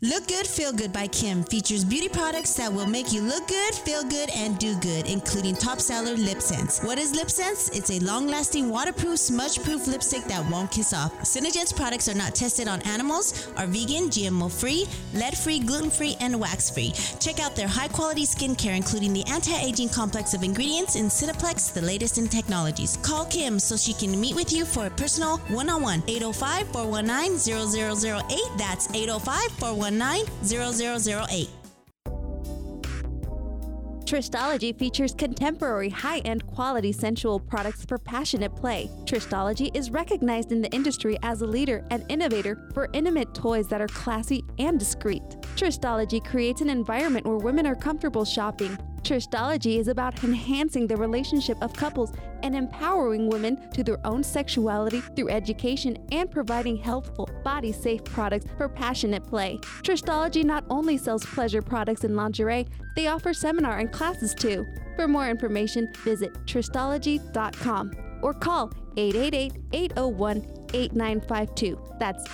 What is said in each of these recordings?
Look Good, Feel Good by Kim features beauty products that will make you look good, feel good, and do good, including top seller Lip Sense. What is Lip Sense? It's a long-lasting, waterproof, smudge-proof lipstick that won't kiss off. Synergence products are not tested on animals, are vegan, GMO-free, lead-free, gluten-free, and wax-free. Check out their high-quality skincare, including the anti-aging complex of ingredients in Cineplex, the latest in technologies. Call Kim so she can meet with you for a personal one-on-one. 805-419-0008. That's 805-419-0008. Tristology features contemporary, high-end quality sensual products for passionate play. Tristology is recognized in the industry as a leader and innovator for intimate toys that are classy and discreet. Tristology creates an environment where women are comfortable shopping. Tristology is about enhancing the relationship of couples and empowering women to their own sexuality through education and providing healthful, body-safe products for passionate play. Tristology not only sells pleasure products and lingerie, they offer seminar and classes too. For more information, visit tristology.com or call 888-801-8952. That's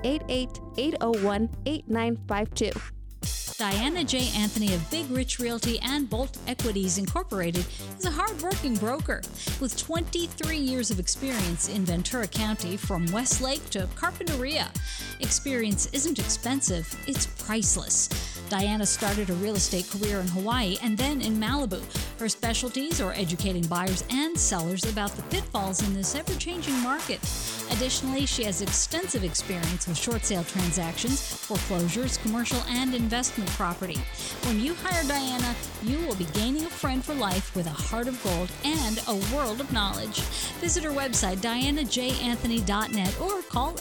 888-801-8952. Diana J. Anthony of Big Rich Realty and Bolt Equities Incorporated is a hard-working broker with 23 years of experience in Ventura County from Westlake to Carpinteria. Experience isn't expensive, it's priceless. Diana started a real estate career in Hawaii and then in Malibu. Her specialties are educating buyers and sellers about the pitfalls in this ever-changing market. Additionally, she has extensive experience with short sale transactions, foreclosures, commercial, and investment property. When you hire Diana, you will be gaining a friend for life with a heart of gold and a world of knowledge. Visit her website, dianajanthony.net, or call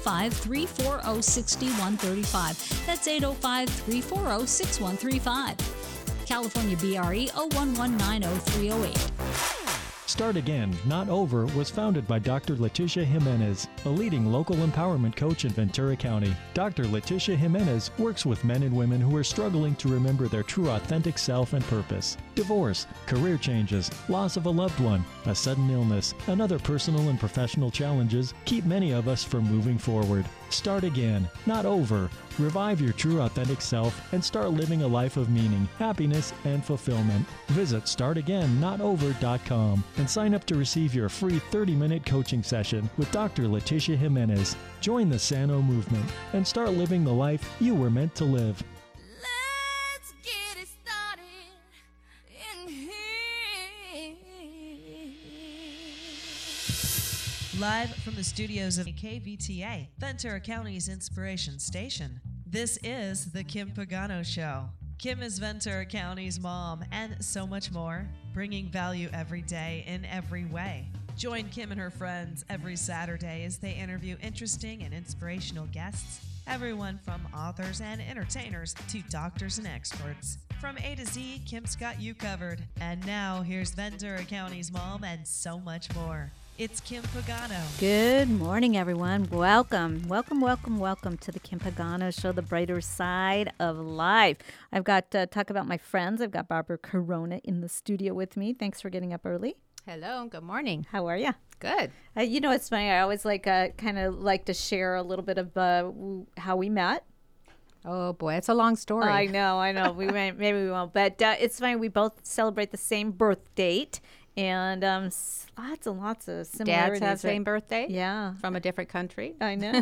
805-340-6135. That's 805-340-6135. California BRE 01190-308. Start Again, Not Over was founded by Dr. Leticia Jimenez, a leading local empowerment coach in Ventura County. Dr. Leticia Jimenez works with men and women who are struggling to remember their true authentic self and purpose. Divorce, career changes, loss of a loved one, a sudden illness, and other personal and professional challenges keep many of us from moving forward. Start again, not over. Revive your true authentic self and start living a life of meaning, happiness, and fulfillment. Visit startagainnotover.com and sign up to receive your free 30-minute coaching session with Dr. Leticia Jimenez. Join the Sano movement and start living the life you were meant to live. Let's get it started in here. Live from the studios of KVTA, Ventura County's Inspiration Station, this is The Kim Pagano Show. Kim is Ventura County's mom and so much more, bringing value every day in every way. Join Kim and her friends every Saturday as they interview interesting and inspirational guests, everyone from authors and entertainers to doctors and experts. From A to Z, Kim's got you covered. And now, here's Ventura County's mom and so much more. It's Kim Pagano. Good morning, everyone. Welcome to the Kim Pagano Show, the brighter side of life. I've got to talk about my friends. I've got Barbara Corona in the studio with me. Thanks for getting up early. Hello, good morning. How are you? Good. It's funny. I always kind of like to share a little bit of how we met. Oh boy, it's a long story. I know. Maybe we won't. But it's funny. We both celebrate the same birth date. And lots and lots of similarities. Dads have the same birthday? Yeah. From a different country? I know.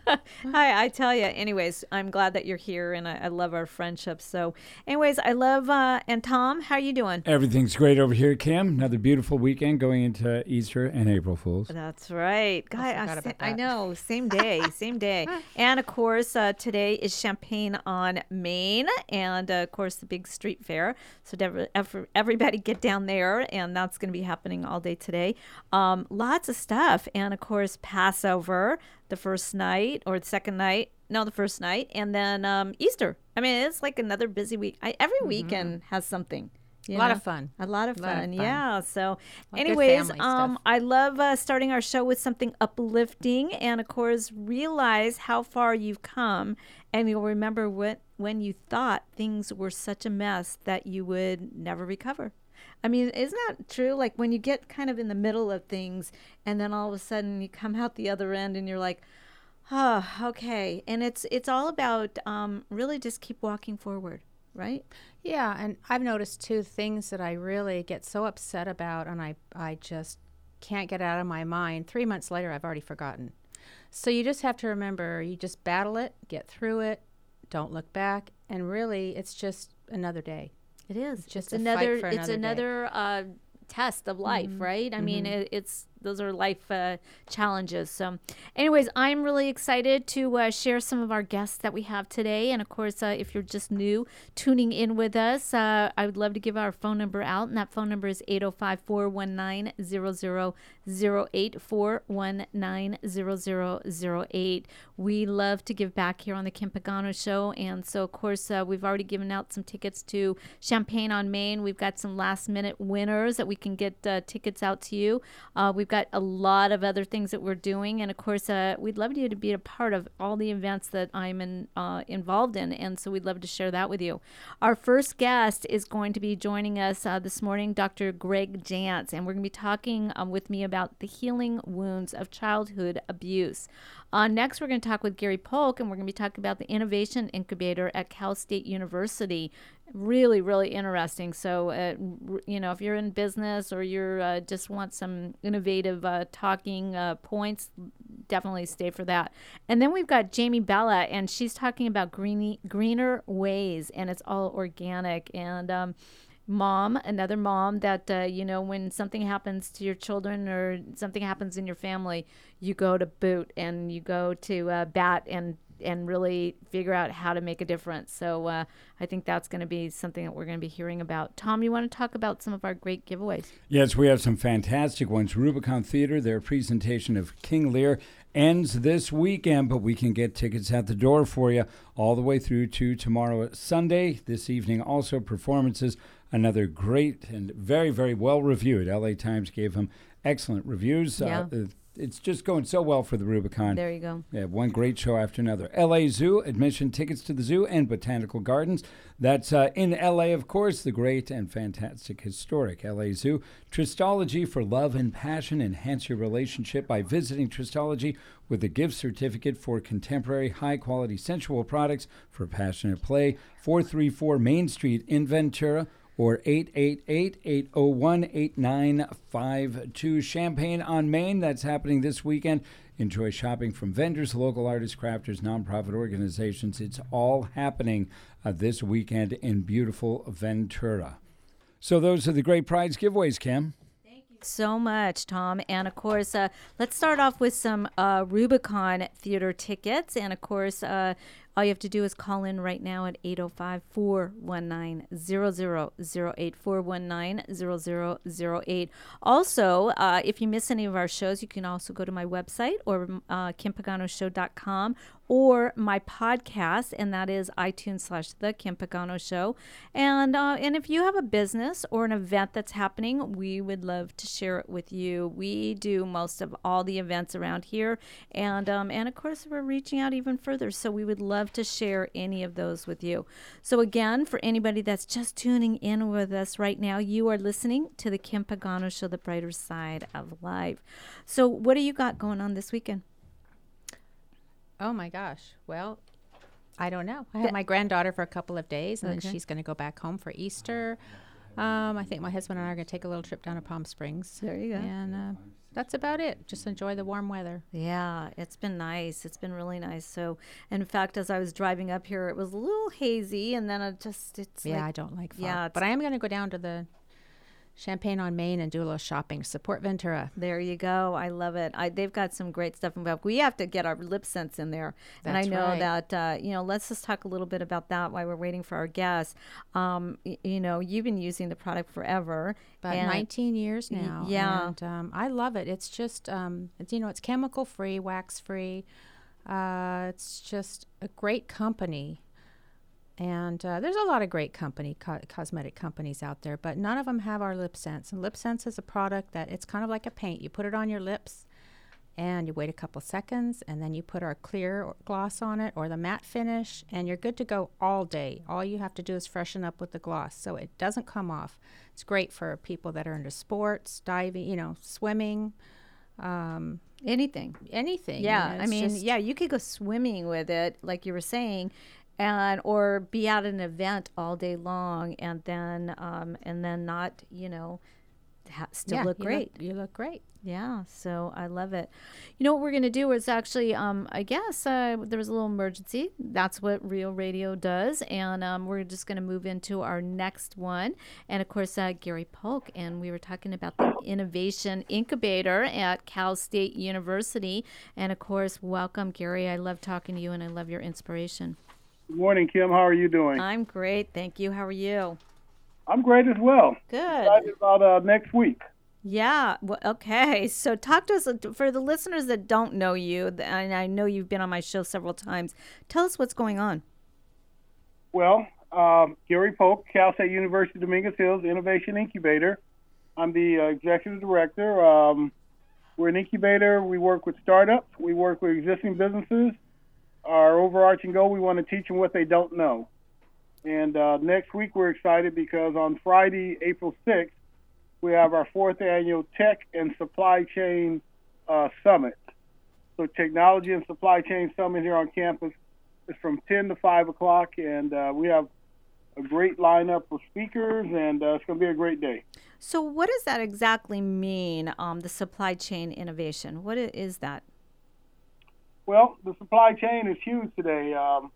I tell you. Anyways, I'm glad that you're here, and I love our friendship. So, anyways, I love, and Tom, how are you doing? Everything's great over here, Kim. Another beautiful weekend going into Easter and April Fools. That's right. I know. Same day. And, of course, today is Champagne on Main, and, of course, the big street fair. So everybody get down there, and that's going to be happening all day today. Lots of stuff. And, of course, Passover, the first night or the second night. No, the first night. And then Easter. I mean, it's like another busy week. Every weekend has something. A lot of fun. Yeah. So anyways, I love starting our show with something uplifting. And, of course, realize how far you've come. And you'll remember when you thought things were such a mess that you would never recover. I mean, isn't that true? Like when you get kind of in the middle of things and then all of a sudden you come out the other end and you're like, Oh, okay. And it's all about really just keep walking forward, right? Yeah, and I've noticed two things that I really get so upset about, and I just can't get out of my mind. 3 months later, I've already forgotten. So you just have to remember, you just battle it, get through it, don't look back, and really, it's just another day. It is. It's just it's another test of life, right? I mean, it's those are life challenges. So anyways, I'm really excited to share some of our guests that we have today. And of course, if you're just new tuning in with us, I would love to give our phone number out. And that phone number is 805-419-0008, 419-0008. We love to give back here on the Kim Pagano Show. And so, of course, we've already given out some tickets to Champaign on Main. We've got some last minute winners that we can get tickets out to you. We've got a lot of other things that we're doing. And of course, we'd love you to be a part of all the events that I'm involved in. And so we'd love to share that with you. Our first guest is going to be joining us this morning, Dr. Greg Jantz. And we're going to be talking with me about the healing wounds of childhood abuse. Next, we're going to talk with Gary Polk, and we're going to be talking about the Innovation Incubator at Cal State University. Really, really interesting. So, if you're in business or you're just want some innovative talking points, definitely stay for that. And then we've got Jamie Bella, and she's talking about greener ways, and it's all organic. And another mom that, when something happens to your children or something happens in your family, you go to boot and you go to bat and really figure out how to make a difference. So I think that's going to be something that we're going to be hearing about. Tom, you want to talk about some of our great giveaways? Yes, we have some fantastic ones. Rubicon Theater, their presentation of King Lear ends this weekend, but we can get tickets at the door for you all the way through to tomorrow, Sunday. This evening also performances, another great and very, very well-reviewed. LA Times gave them excellent reviews. Yeah. It's just going so well for the Rubicon. There you go. Yeah, one great show after another. LA Zoo, admission tickets to the zoo and botanical gardens. That's in LA, of course, the great and fantastic historic LA Zoo. Tristology for love and passion. Enhance your relationship by visiting Tristology with a gift certificate for contemporary, high-quality sensual products for passionate play. 434 Main Street in Ventura, or 888-801-8952. Champaign on Main, that's happening this weekend. Enjoy shopping from vendors, local artists, crafters, nonprofit organizations. It's all happening this weekend in beautiful Ventura. So those are the great prize giveaways, Kim. So much, Tom. And of course, let's start off with some Rubicon Theater tickets. And of course, all you have to do is call in right now at 805-419-0008, 419-0008. Also, if you miss any of our shows, you can also go to my website or KimPaganoShow.com or my podcast, and that is iTunes /The Kim Pagano Show. And if you have a business or an event that's happening, we would love to share it with you. We do most of all the events around here, and of course, we're reaching out even further, so we would love to share any of those with you. So again, for anybody that's just tuning in with us right now, you are listening to the Kim Pagano Show, the brighter side of life. So what do you got going on this weekend? Oh my gosh. Well, I don't know. I have my granddaughter for a couple of days, and then she's going to go back home for Easter. I think my husband and I are going to take a little trip down to Palm Springs. There you go. And that's about it. Just enjoy the warm weather. Yeah, it's been nice. It's been really nice. So, in fact, as I was driving up here, it was a little hazy, and then I don't like fog. Yeah, but I am going to go down to the Champaign on Main and do a little shopping. Support Ventura. There you go. I love it. They've got some great stuff. We have to get our lip scents in there. That's and I know right. that, let's just talk a little bit about that while we're waiting for our guests. You've been using the product forever. About 19 years now. Yeah. And I love it. It's just, it's chemical-free, wax-free. It's just a great company. And there's a lot of great cosmetic companies out there, but none of them have our Lip Sense. And Lip Sense is a product that it's kind of like a paint. You put it on your lips, and you wait a couple seconds, and then you put our clear gloss on it or the matte finish, and you're good to go all day. All you have to do is freshen up with the gloss, so it doesn't come off. It's great for people that are into sports, diving, swimming. Anything. Yeah, I mean, yeah, you could go swimming with it, like you were saying, or be at an event all day long, and then not, still look great. You look great. Yeah, so I love it. You know what we're going to do is actually, I guess there was a little emergency. That's what Real Radio does. And we're just going to move into our next one. And, of course, Gary Polk. And we were talking about the Innovation Incubator at Cal State University. And, of course, welcome, Gary. I love talking to you, and I love your inspiration. Good morning, Kim. How are you doing? I'm great. Thank you. How are you? I'm great as well. Good. Excited about next week. Yeah. Well, okay. So talk to us, for the listeners that don't know you, and I know you've been on my show several times. Tell us what's going on. Well, Gary Polk, Cal State University Dominguez Hills Innovation Incubator. I'm the executive director. We're an incubator. We work with startups. We work with existing businesses. Our overarching goal, we want to teach them what they don't know. And next week we're excited because on Friday, April 6th, we have our 4th annual Tech and Supply Chain Summit. So Technology and Supply Chain Summit here on campus is from 10 to 5 o'clock, and we have a great lineup of speakers, and it's going to be a great day. So what does that exactly mean, the supply chain innovation? What is that? Well, the supply chain is huge today.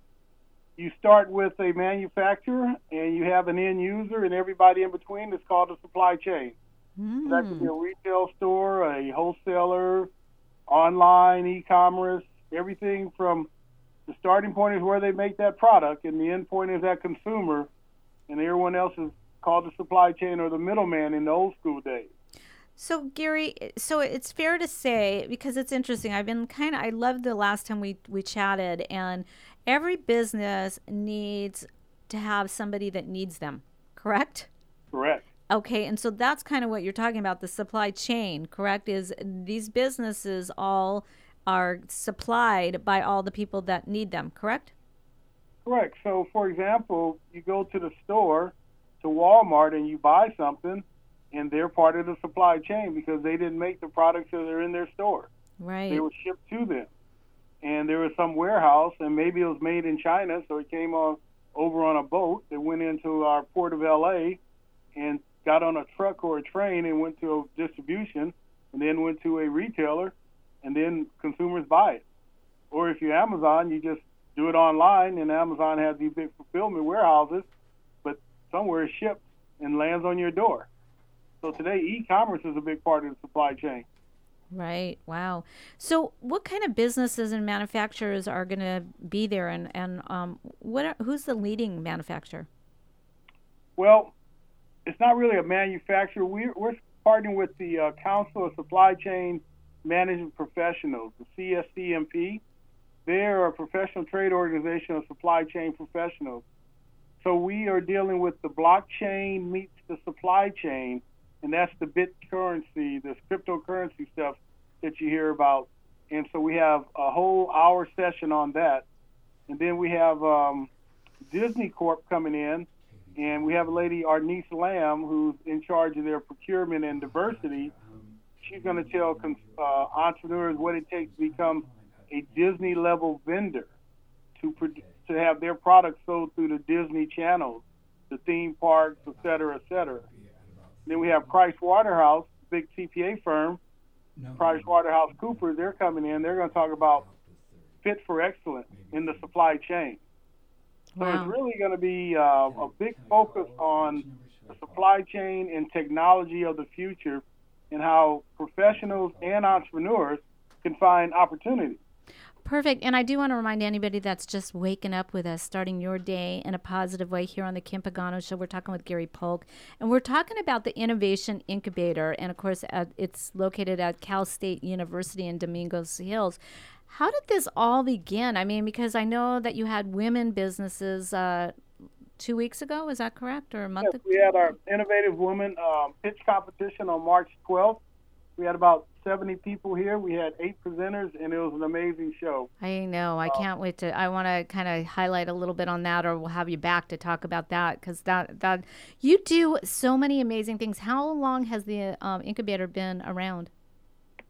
You start with a manufacturer, and you have an end user, and everybody in between is called a supply chain. So that could be a retail store, a wholesaler, online, e-commerce, everything from the starting point is where they make that product, and the end point is that consumer, and everyone else is called the supply chain or the middleman in the old school days. So, Gary, so it's fair to say, because it's interesting, I loved the last time we chatted, and every business needs to have somebody that needs them, correct? Correct. Okay, and so that's kind of what you're talking about, the supply chain, correct? Is these businesses all are supplied by all the people that need them, correct? Correct. So, for example, you go to the store, to Walmart, and you buy something, and they're part of the supply chain because they didn't make the products that are in their store. Right. They were shipped to them. And there was some warehouse, and maybe it was made in China, so it came over on a boat that went into our port of L.A. and got on a truck or a train and went to a distribution and then went to a retailer, and then consumers buy it. Or if you're Amazon, you just do it online, and Amazon has these big fulfillment warehouses, but somewhere it's shipped and lands on your door. So today, e-commerce is a big part of the supply chain. Right. Wow. So what kind of businesses and manufacturers are going to be there, and who's the leading manufacturer? Well, it's not really a manufacturer. We're partnering with the Council of Supply Chain Management Professionals, the CSCMP. They're a professional trade organization of supply chain professionals. So we are dealing with the blockchain meets the supply chain, and that's the BitCurrency, this cryptocurrency stuff that you hear about. And so we have a whole hour session on that. And then we have Disney Corp coming in, and we have a lady, Arnice Lamb, who's in charge of their procurement and diversity. She's going to tell entrepreneurs what it takes to become a Disney-level vendor, to have their products sold through the Disney channels, the theme parks, et cetera, et cetera. Then we have Price Waterhouse, big CPA firm, Price Waterhouse Coopers. They're coming in. They're going to talk about fit for excellence in the supply chain. So it's really going to be a big focus on the supply chain and technology of the future, and how professionals and entrepreneurs can find opportunities. Perfect. And I do want to remind anybody that's just waking up with us, starting your day in a positive way here on the Kim Pagano Show. We're talking with Gary Polk, and we're talking about the Innovation Incubator. And, of course, it's located at Cal State University in Dominguez Hills. How did this all begin? I mean, because I know that you had women businesses 2 weeks ago. Is that correct? Or a month ago? We had our Innovative Women pitch competition on March 12th. We had about 70 people here. We had 8 presenters, and it was an amazing show. I know. I can't wait to. I want to kind of highlight a little bit on that, or we'll have you back to talk about that, because that you do so many amazing things. How long has the incubator been around?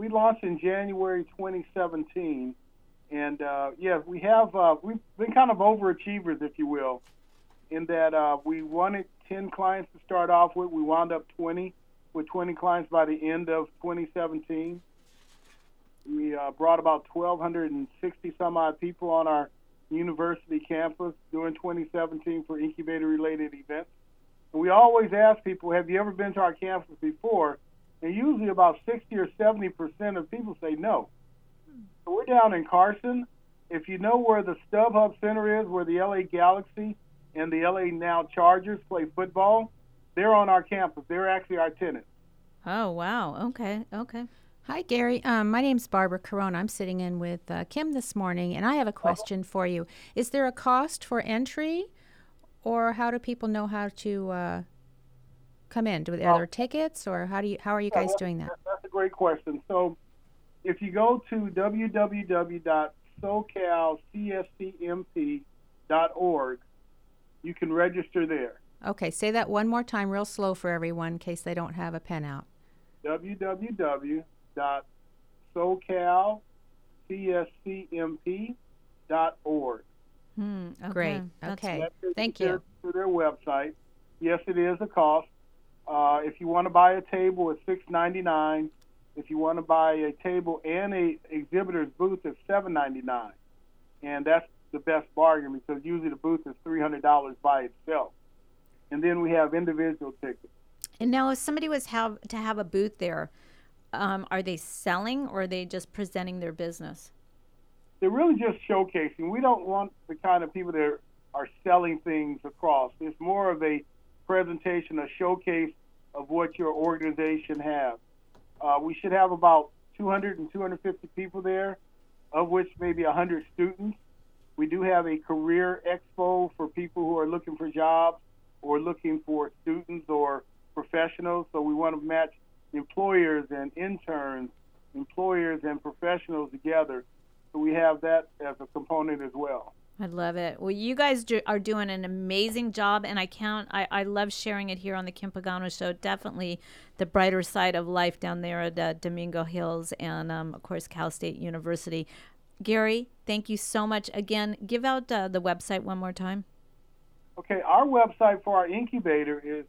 We launched in January 2017, and we have we've been kind of overachievers, if you will, in that we wanted 10 clients to start off with. We wound up with 20 clients by the end of 2017. We brought about 1,260 some odd people on our university campus during 2017 for incubator-related events. And we always ask people, have you ever been to our campus before? And usually about 60 or 70% of people say no. So we're down in Carson. If you know where the StubHub Center is, where the LA Galaxy and the LA Now Chargers play football, they're on our campus. They're actually our tenants. Oh, wow. Okay. Hi, Gary. My name's Barbara Corona. I'm sitting in with Kim this morning, and I have a question for you. Is there a cost for entry, or how do people know how to come in? Are there tickets, or how are you guys doing that? That's a great question. So if you go to www.socalcscmp.org, you can register there. Okay, say that one more time real slow for everyone in case they don't have a pen out. www.socalcscmp.org. Okay. Great. Okay. Thank you. To their website. Yes, it is a cost. If you want to buy a table, it's $6.99. If you want to buy a table and a exhibitor's booth, it's $7.99. And that's the best bargain because usually the booth is $300 by itself. And then we have individual tickets. And now if somebody was to have a booth there, are they selling or are they just presenting their business? They're really just showcasing. We don't want the kind of people that are selling things across. It's more of a presentation, a showcase of what your organization has. We should have about 200 and 250 people there, of which maybe 100 students. We do have a career expo for people who are looking for jobs or looking for students or professionals. So we want to match employers and interns, employers and professionals together. So we have that as a component as well. I love it. Well, you guys are doing an amazing job, and I love sharing it here on the Kim Pagano Show. Definitely the brighter side of life down there at Domingo Hills and, of course, Cal State University. Gary, thank you so much. Again, give out the website one more time. Okay, our website for our incubator is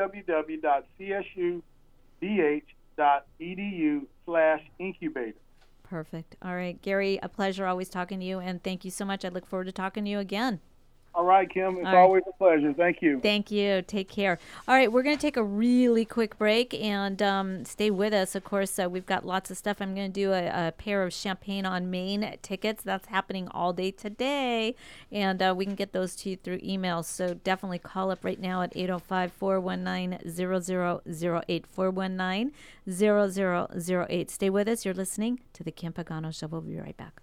www.csudh.edu/incubator. Perfect. All right, Gary, a pleasure always talking to you, and thank you so much. I look forward to talking to you again. All right, Kim. It's always a pleasure. Thank you. Thank you. Take care. All right, we're going to take a really quick break and stay with us. Of course, we've got lots of stuff. I'm going to do a pair of Champagne on Main tickets. That's happening all day today, and we can get those to you through email. So definitely call up right now at 805-419-0008, 419-0008. Stay with us. You're listening to The Kim Pagano Show. We'll be right back.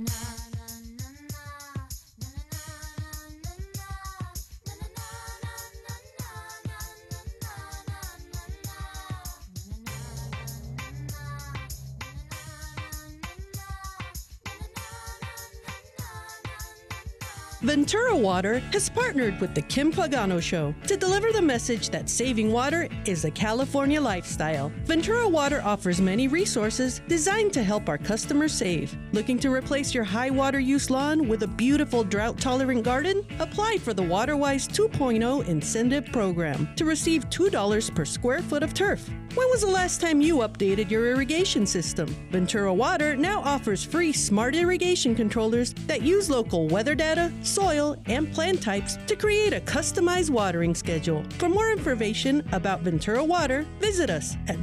Ventura Water has partnered with the Kim Pagano Show to deliver the message that saving water is a California lifestyle. Ventura Water offers many resources designed to help our customers save. Looking to replace your high water use lawn with a beautiful drought-tolerant garden? Apply for the WaterWise 2.0 incentive program to receive $2 per square foot of turf. When was the last time you updated your irrigation system? Ventura Water now offers free smart irrigation controllers that use local weather data, soil, and plant types to create a customized watering schedule. For more information about Ventura Water, visit us at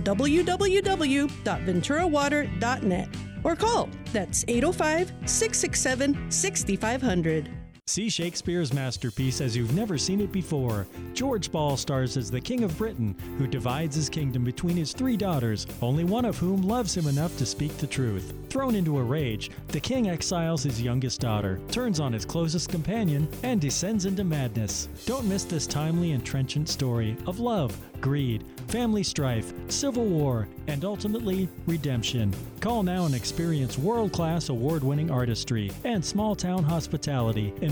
www.venturawater.net or call. That's 805-667-6500. See Shakespeare's masterpiece as you've never seen it before. George Ball stars as the King of Britain, who divides his kingdom between his 3 daughters, only one of whom loves him enough to speak the truth. Thrown into a rage, the king exiles his youngest daughter, turns on his closest companion, and descends into madness. Don't miss this timely and trenchant story of love, greed, family strife, civil war, and ultimately, redemption. Call now and experience world-class award-winning artistry and small-town hospitality in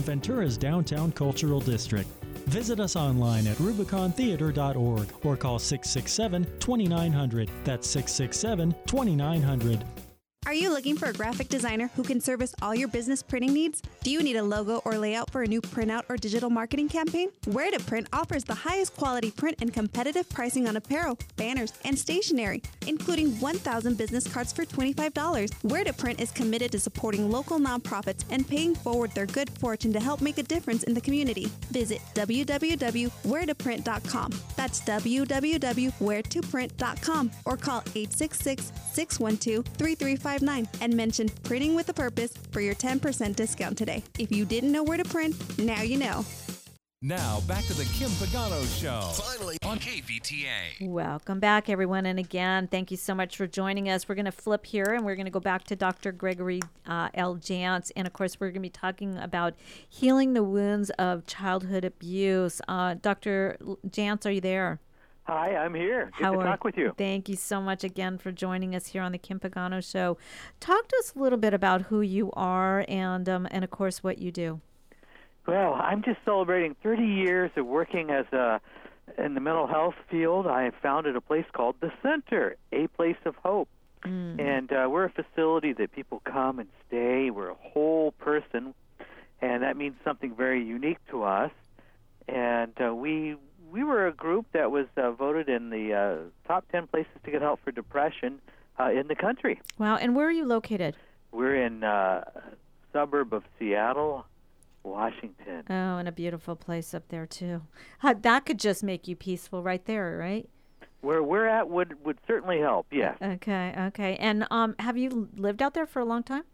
Ventura's downtown cultural district. Visit us online at rubicontheater.org or call 667-2900. That's 667-2900. Are you looking for a graphic designer who can service all your business printing needs? Do you need a logo or layout for a new printout or digital marketing campaign? Where to Print offers the highest quality print and competitive pricing on apparel, banners, and stationery, including 1,000 business cards for $25. Where to Print is committed to supporting local nonprofits and paying forward their good fortune to help make a difference in the community. Visit www.wheretoprint.com. That's www.wheretoprint.com or call 866-612-3359 and mention Printing with a Purpose for your 10% discount today. If you didn't know where to print, now you know. Now, back to the Kim Pagano Show. Finally on KVTA. Welcome back, everyone. And again, thank you so much for joining us. We're going to flip here, and we're going to go back to Dr. Gregory L. Jantz. And, of course, we're going to be talking about healing the wounds of childhood abuse. Dr. Jantz, are you there? Hi, I'm here. Good to talk with you. Thank you so much again for joining us here on the Kim Pagano Show. Talk to us a little bit about who you are and of course, what you do. Well, I'm just celebrating 30 years of working in the mental health field. I have founded a place called The Center, a place of hope. And we're a facility that people come and stay. We're a whole person, and that means something very unique to us. And we were a group that was voted in the top 10 places to get help for depression in the country. Wow. And where are you located? We're in a suburb of Seattle, Washington. Oh, and a beautiful place up there, too. That could just make you peaceful right there, right? Where we're at would certainly help, yes. Okay. And have you lived out there for a long time?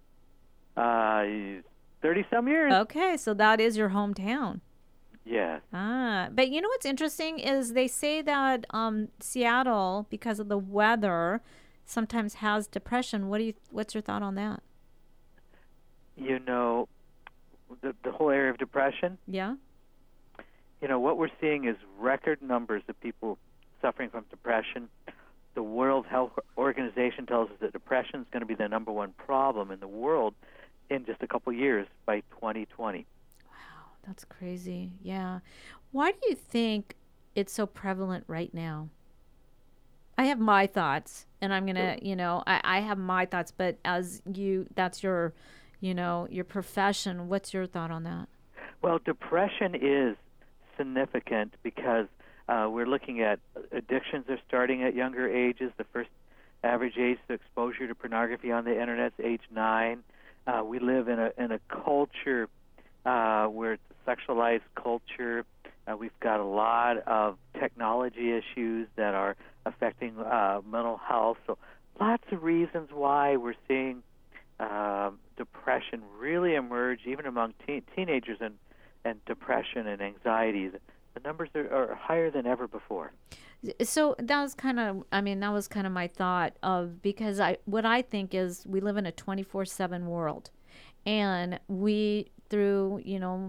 30-some years. Okay, so that is your hometown. Yes. But you know what's interesting is they say that Seattle, because of the weather, sometimes has depression. What's your thought on that? You know, the whole area of depression? Yeah. You know, what we're seeing is record numbers of people suffering from depression. The World Health Organization tells us that depression is going to be the number one problem in the world in just a couple years by 2020. That's crazy. Yeah. Why do you think it's so prevalent right now? I have my thoughts, and I'm going to, I have my thoughts, but as that's your, your profession. What's your thought on that? Well, depression is significant because we're looking at addictions are starting at younger ages. The first average age of exposure to pornography on the internet is age 9. We live in a culture where it's a sexualized culture. We've got a lot of technology issues that are affecting mental health. So lots of reasons why we're seeing depression really emerge, even among teenagers, and depression and anxiety. The numbers are higher than ever before. So that was kind of my thought of, because what I think is we live in a 24/7 world, and we through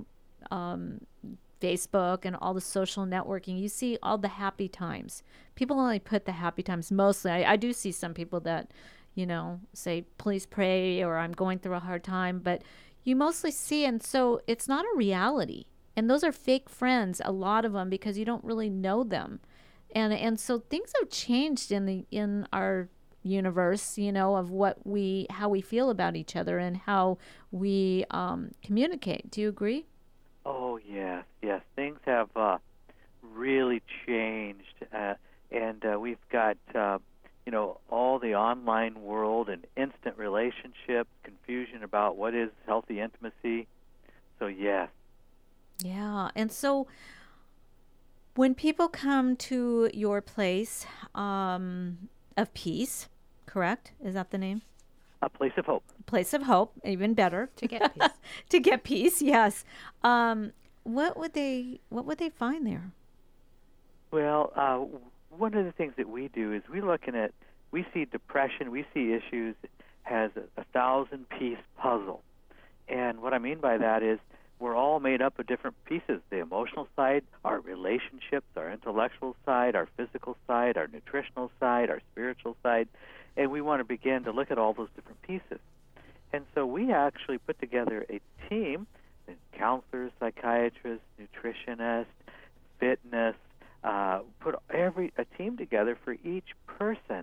Facebook and all the social networking, you see all the happy times. People only put the happy times mostly. I do see some people that say please pray, or I'm going through a hard time, but you mostly see, and so it's not a reality. And those are fake friends, a lot of them, because you don't really know them. And so things have changed in our universe, of how we feel about each other and how we communicate. Do you agree? Oh, yes. Things have really changed, and we've got all the online world and instant relationships, confusion about what is healthy intimacy. So yes. Yeah, and so when people come to your place of peace, correct? Is that the name? A place of hope. Place of hope, even better. To get peace. To get peace, yes. What would they find there? Well, one of the things that we do is we see depression, we see issues as a 1,000-piece puzzle. And what I mean by that is we're all made up of different pieces: the emotional side, our relationships, our intellectual side, our physical side, our nutritional side, our spiritual side. And we want to begin to look at all those different pieces. And so we actually put together a team. counselors, psychiatrists, nutritionists, fitness, put a team together for each person,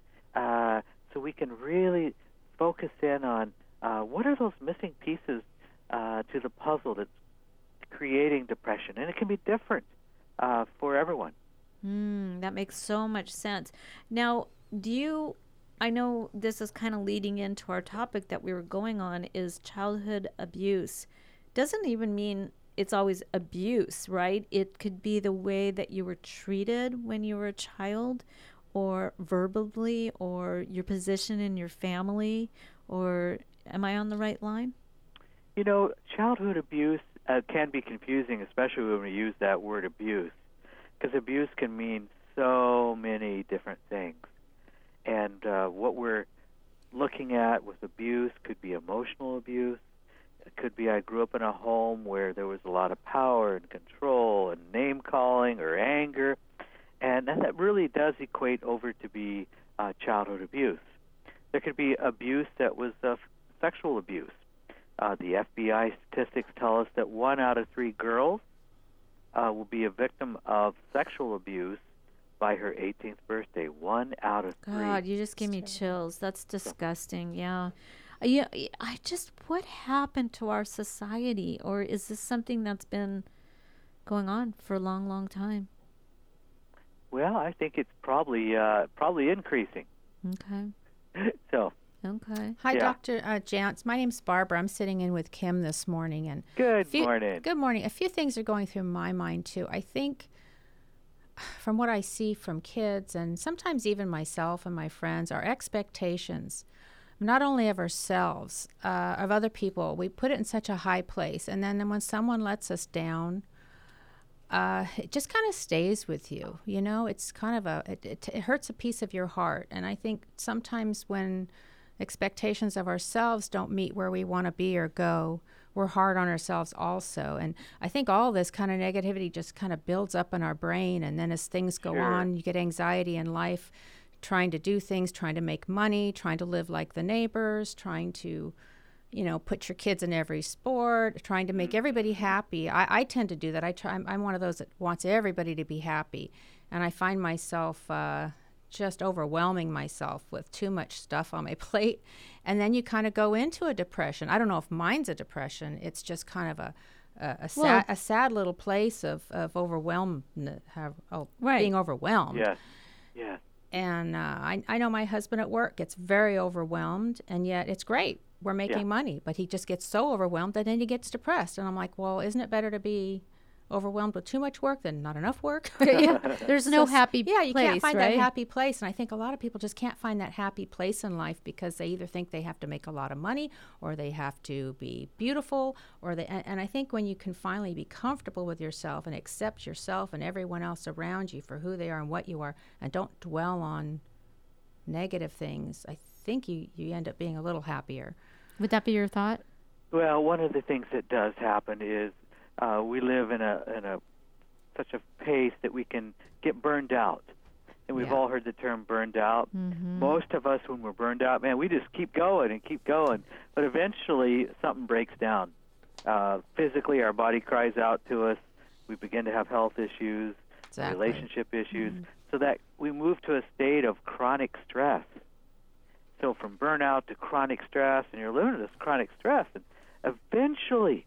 so we can really focus in on what are those missing pieces to the puzzle that's creating depression, and it can be different for everyone. That makes so much sense. Now, I know this is kind of leading into our topic that we were going on, is childhood abuse. Doesn't even mean it's always abuse, right? It could be the way that you were treated when you were a child, or verbally, or your position in your family, or am I on the right line? You know, childhood abuse can be confusing, especially when we use that word abuse, because abuse can mean so many different things. And what we're looking at with abuse could be emotional abuse. It could be I grew up in a home where there was a lot of power and control and name-calling or anger, and that really does equate over to be childhood abuse. There could be abuse that was sexual abuse. The FBI statistics tell us that 1 out of 3 girls will be a victim of sexual abuse by her 18th birthday. 1 out of 3. God, you just gave me chills. That's disgusting. Yeah. What happened to our society? Or is this something that's been going on for a long, long time? Well, I think it's probably increasing. Okay. So. Okay. Hi, Dr. Jantz. My name's Barbara. I'm sitting in with Kim this morning. And Good morning. Good morning. A few things are going through my mind, too. I think from what I see from kids and sometimes even myself and my friends, our expectations, not only of ourselves, of other people, we put it in such a high place. And then when someone lets us down, it just kind of stays with you. You know, it's kind of it hurts a piece of your heart. And I think sometimes when expectations of ourselves don't meet where we want to be or go, we're hard on ourselves also. And I think all this kind of negativity just kind of builds up in our brain. And then as things go on, you get anxiety in life, trying to do things, trying to make money, trying to live like the neighbors, trying to, put your kids in every sport, trying to make everybody happy. I tend to do that. I'm one of those that wants everybody to be happy. And I find myself just overwhelming myself with too much stuff on my plate. And then you kind of go into a depression. I don't know if mine's a depression. It's just kind of a sad little place of overwhelmed, being overwhelmed. Yes, yes. And I know my husband at work gets very overwhelmed, and yet it's great. We're making money, but he just gets so overwhelmed that then he gets depressed. And I'm like, well, isn't it better to be overwhelmed with too much work than not enough work? There's no happy place, you can't find right? that happy place. And I think a lot of people just can't find that happy place in life because they either think they have to make a lot of money or they have to be beautiful, and I think when you can finally be comfortable with yourself and accept yourself and everyone else around you for who they are and what you are, and don't dwell on negative things, I think you end up being a little happier. Would that be your thought? Well, one of the things that does happen is we live in such a pace that we can get burned out. And we've all heard the term burned out. Mm-hmm. Most of us, when we're burned out, man, we just keep going and keep going. But eventually, something breaks down. Physically, our body cries out to us. We begin to have health issues, relationship issues, so that we move to a state of chronic stress. So from burnout to chronic stress, and you're living in this chronic stress, and eventually,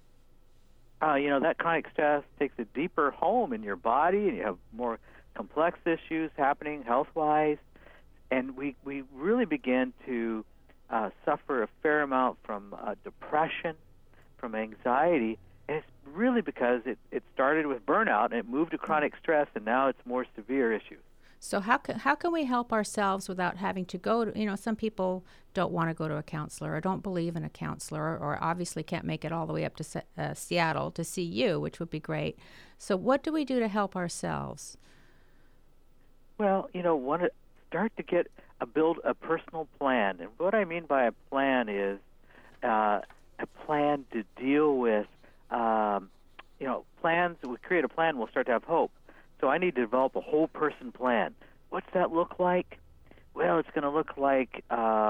that chronic stress takes a deeper home in your body, and you have more complex issues happening health-wise, and we really begin to suffer a fair amount from depression, from anxiety, and it's really because it started with burnout, and it moved to chronic stress, and now it's more severe issues. So how can we help ourselves without having to go to, some people don't want to go to a counselor or don't believe in a counselor or obviously can't make it all the way up to Seattle to see you, which would be great. So what do we do to help ourselves? Well, start to build a personal plan. And what I mean by a plan is a plan to deal with, plans. We create a plan, we'll start to have hope. So I need to develop a whole person plan. What's that look like? Well, it's going to look like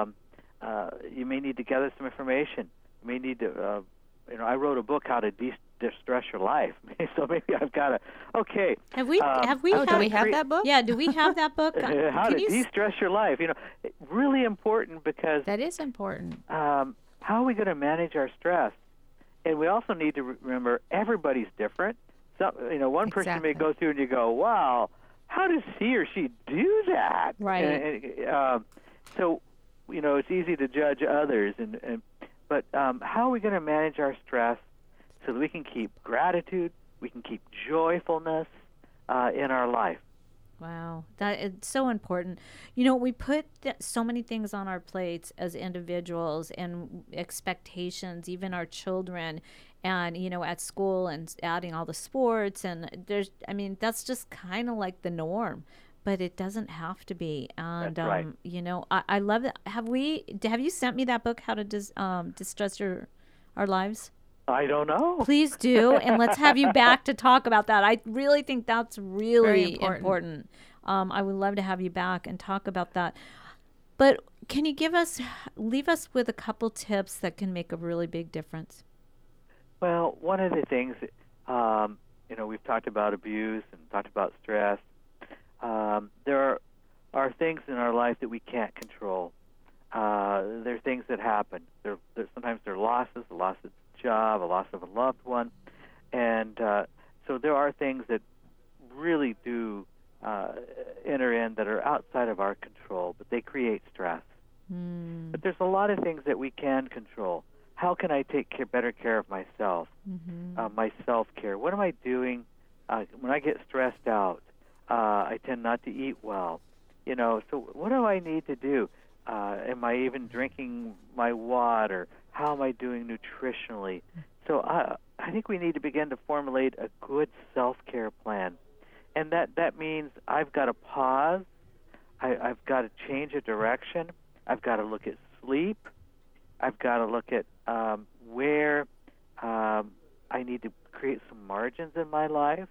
you may need to gather some information. You may need to, I wrote a book, How to distress your life. So maybe I've got to. Okay. Do we have that book? Yeah, do we have that book? How to de-stress your life? Really important because that is important. How are we going to manage our stress? And we also need to remember everybody's different. So, one person may go through and you go, wow, how does he or she do that? Right. So, it's easy to judge others. But how are we going to manage our stress so that we can keep gratitude, we can keep joyfulness in our life? Wow, that is so important. We put so many things on our plates as individuals and expectations, even our children, and, at school and adding all the sports. And that's just kind of like the norm, but it doesn't have to be. And, that's right. I love it. Have you sent me that book, How to Distress Our Lives? I don't know. Please do, and let's have you back to talk about that. I really think that's really important. I would love to have you back and talk about that. But can you leave us with a couple tips that can make a really big difference? Well, one of the things, we've talked about abuse and talked about stress. There are things in our life that we can't control. There are things that happen. Sometimes there are losses, a loss of job, a loss of a loved one, and so there are things that really do enter in that are outside of our control, but they create stress. But there's a lot of things that we can control. How can I take better care of myself? My self-care. What am I doing when I get stressed out? I tend not to eat well. So what do I need to do? Am I even drinking my water? How am I doing nutritionally? So I think we need to begin to formulate a good self-care plan. And that means I've got to pause. I've got to change a direction. I've got to look at sleep. I've got to look at where I need to create some margins in my life.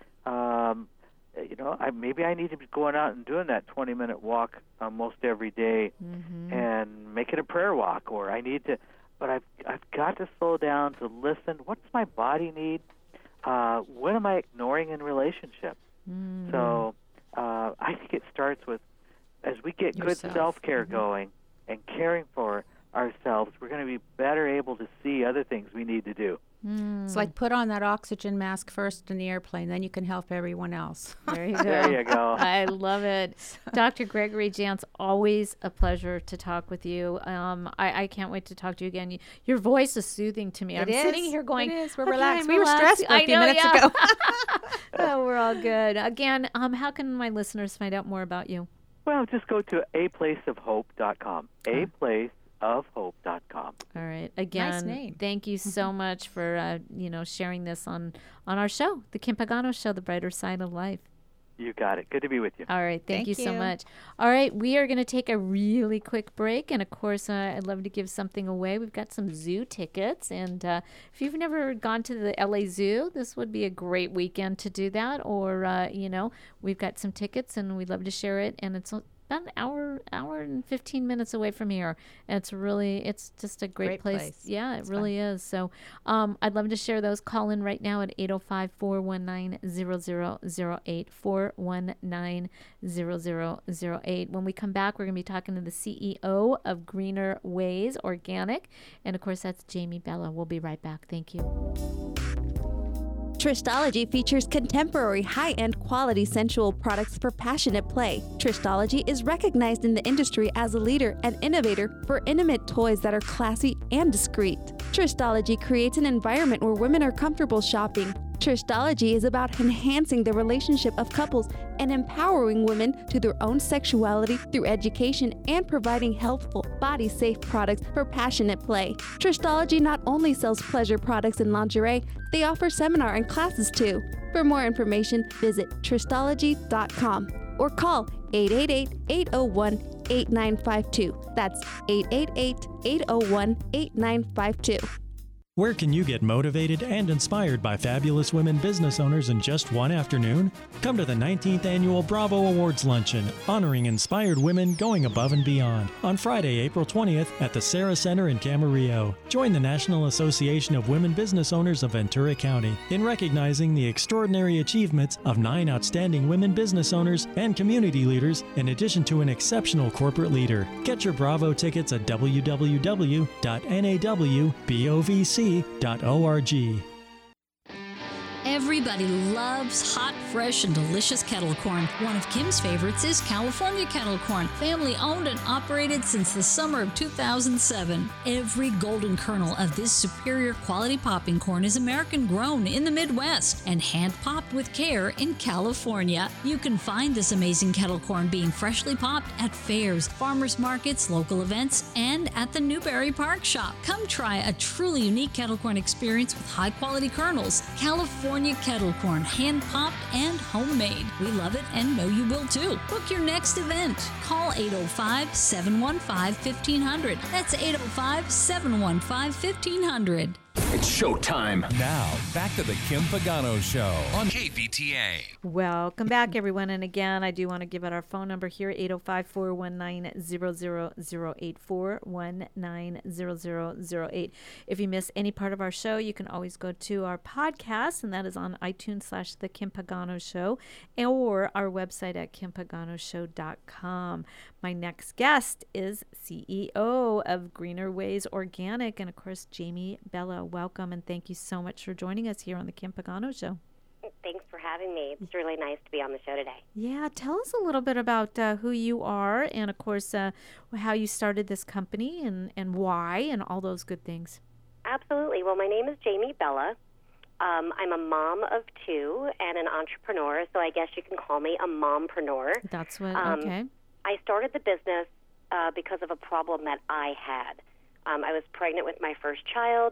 Maybe I need to be going out and doing that 20-minute walk most every day and make it a prayer walk, or I need to. But I've got to slow down to listen. What does my body need? What am I ignoring in relationships? So I think it starts with, as we get good self-care going and caring for ourselves, we're going to be better able to see other things we need to do. It's like put on that oxygen mask first in the airplane, then you can help everyone else. There you go. There you go. I love it. Dr. Gregory Jantz, always a pleasure to talk with you. I can't wait to talk to you again. Your voice is soothing to me. I'm sitting here going, we're relaxed. We were stressed for a few minutes ago. Oh, we're all good. Again, how can my listeners find out more about you? Well, just go to aplaceofhope.com. aplaceofhope.com. All right. Again, nice name. Thank you so much for sharing this on our show, The Kim Pagano Show, The Brighter Side of Life. You got it. Good to be with you. All right. Thank you so much. All right. We are going to take a really quick break. And, of course, I'd love to give something away. We've got some zoo tickets. And if you've never gone to the LA Zoo, this would be a great weekend to do that. Or, we've got some tickets, and we'd love to share it. And it's about an hour and 15 minutes away from here. And it's just a great place. Yeah, it really is. So I'd love to share those. Call in right now at 805-419-0008, 419-0008. When we come back, we're going to be talking to the CEO of Greener Ways Organic. And, of course, that's Jamie Bella. We'll be right back. Thank you. Tristology features contemporary, high-end quality sensual products for passionate play. Tristology is recognized in the industry as a leader and innovator for intimate toys that are classy and discreet. Tristology creates an environment where women are comfortable shopping. Tristology is about enhancing the relationship of couples and empowering women to their own sexuality through education and providing healthful, body-safe products for passionate play. Tristology not only sells pleasure products and lingerie, they offer seminar and classes too. For more information, visit tristology.com or call 888-801-8952. That's 888-801-8952. Where can you get motivated and inspired by fabulous women business owners in just one afternoon? Come to the 19th Annual Bravo Awards Luncheon, honoring inspired women going above and beyond, on Friday, April 20th at the Sarah Center in Camarillo. Join the National Association of Women Business Owners of Ventura County in recognizing the extraordinary achievements of 9 outstanding women business owners and community leaders, in addition to an exceptional corporate leader. Get your Bravo tickets at www.nawbovc.org. Everybody loves hot, fresh, and delicious kettle corn. One of Kim's favorites is California kettle corn, family owned and operated since the summer of 2007. Every golden kernel of this superior quality popping corn is American grown in the Midwest and hand popped with care in California. You can find this amazing kettle corn being freshly popped at fairs, farmers markets, local events, and at the Newberry Park Shop. Come try a truly unique kettle corn experience with high quality kernels. California kettle corn, hand popped and homemade. We love it and know you will too. Book your next event. Call 805-715-1500. That's 805-715-1500. It's showtime. Now, back to the Kim Pagano Show on KVTA. Welcome back, everyone. And again, I do want to give out our phone number here, 805-419-0008, 419-0008. If you miss any part of our show, you can always go to our podcast, and that is on iTunes / The Kim Pagano Show, or our website at KimPaganoShow.com. My next guest is CEO of Greener Ways Organic, and of course, Jamie Bella. Welcome, and thank you so much for joining us here on the Kim Pagano Show. Thanks for having me. It's really nice to be on the show today. Yeah, tell us a little bit about who you are, and of course, how you started this company, and why, and all those good things. Absolutely. Well, my name is Jamie Bella. I'm a mom of 2 and an entrepreneur, so I guess you can call me a mompreneur. That's what, okay. I started the business because of a problem that I had. I was pregnant with my first child.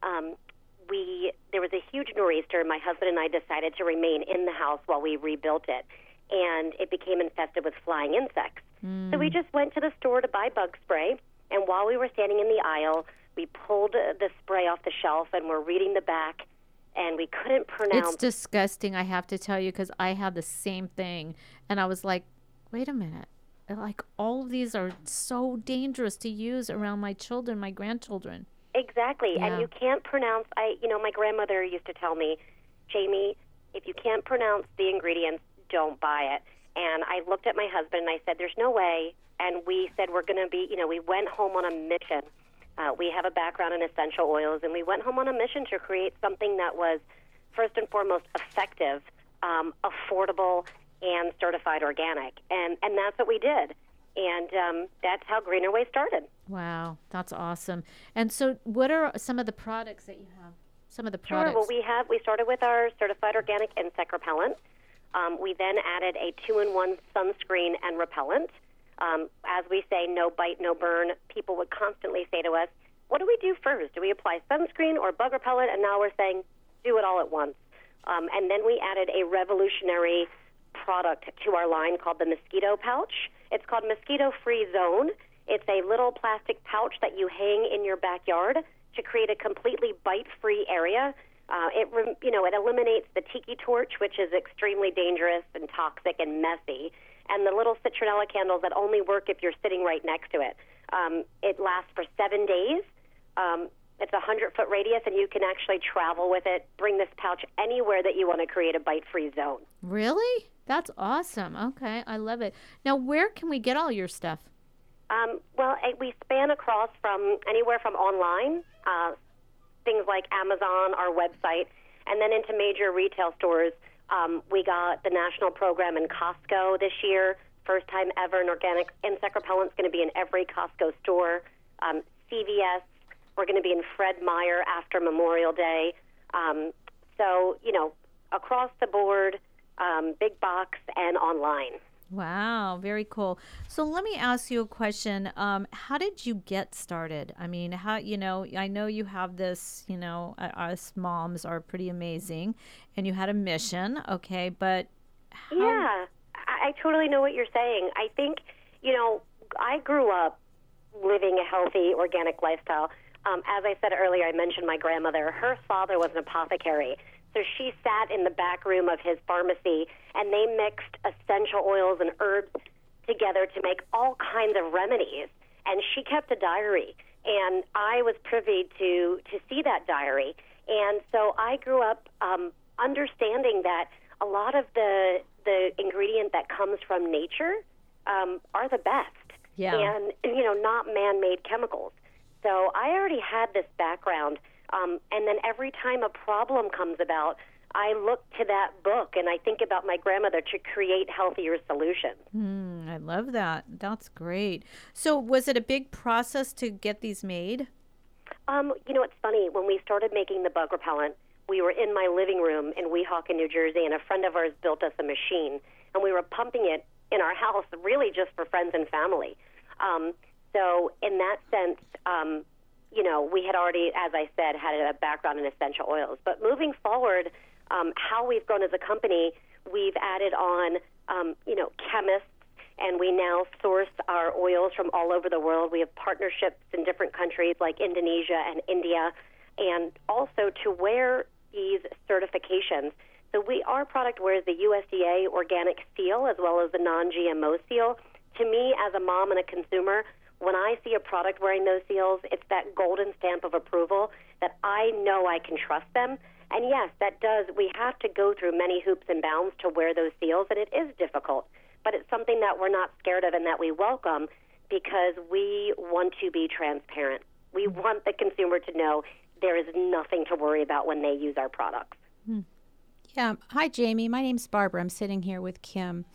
There was a huge nor'easter, and my husband and I decided to remain in the house while we rebuilt it, and it became infested with flying insects. So we just went to the store to buy bug spray, and while we were standing in the aisle, we pulled the spray off the shelf, and we're reading the back, and we couldn't pronounce... It's disgusting, I have to tell you, because I had the same thing, and I was like, wait a minute. Like, all of these are so dangerous to use around my children, my grandchildren. Exactly, Yeah. and you can't pronounce... my grandmother used to tell me, Jamie, if you can't pronounce the ingredients, don't buy it. And I looked at my husband and I said, there's no way. And we said we're going to be, we went home on a mission. We have a background in essential oils, and we went home on a mission to create something that was, first and foremost, effective, affordable, and certified organic. And that's what we did. And that's how Greener Way started. Wow, that's awesome. And so what are some of the products that you have? Some of the products? Sure. Well, we started with our certified organic insect repellent. We then added a 2-in-1 sunscreen and repellent. As we say, no bite, no burn, people would constantly say to us, what do we do first? Do we apply sunscreen or bug repellent? And now we're saying, do it all at once. And then we added a revolutionary product to our line called the Mosquito Pouch. It's called Mosquito Free Zone. It's a little plastic pouch that you hang in your backyard to create a completely bite-free area. It eliminates the tiki torch, which is extremely dangerous and toxic and messy, and the little citronella candles that only work if you're sitting right next to it. It lasts for 7 days. It's a 100-foot radius, and you can actually travel with it, bring this pouch anywhere that you want to create a bite-free zone. Really? That's awesome. Okay, I love it. Now, where can we get all your stuff? We span across from anywhere from online, things like Amazon, our website, and then into major retail stores. We got the national program in Costco this year. First time ever, an organic insect repellent is going to be in every Costco store. CVS, we're going to be in Fred Meyer after Memorial Day. Across the board, big box and online. Wow, very cool. So let me ask you a question. How did you get started? I mean, I know you have this, us moms are pretty amazing, and you had a mission, okay, but how? Yeah, I totally know what you're saying. I think, I grew up living a healthy, organic lifestyle. As I said earlier, I mentioned my grandmother. Her father was an apothecary. So she sat in the back room of his pharmacy, and they mixed essential oils and herbs together to make all kinds of remedies. And she kept a diary, and I was privy to see that diary. And so I grew up understanding that a lot of the ingredient that comes from nature are the best. Yeah. And, not man-made chemicals. So I already had this background, and then every time a problem comes about, I look to that book and I think about my grandmother to create healthier solutions. I love that. That's great. So was it a big process to get these made? It's funny. When we started making the bug repellent, we were in my living room in Weehawken, New Jersey, and a friend of ours built us a machine, and we were pumping it in our house really just for friends and family. So in that sense, we had already, as I said, had a background in essential oils. But moving forward, how we've grown as a company, we've added on, chemists, and we now source our oils from all over the world. We have partnerships in different countries like Indonesia and India, and also to wear these certifications. So our product wears the USDA organic seal as well as the non-GMO seal. To me, as a mom and a consumer, when I see a product wearing those seals, it's that golden stamp of approval that I know I can trust them. And yes, we have to go through many hoops and bounds to wear those seals, and it is difficult. But it's something that we're not scared of and that we welcome because we want to be transparent. We want the consumer to know there is nothing to worry about when they use our products. Yeah. Hi, Jamie. My name's Barbara. I'm sitting here with Kim.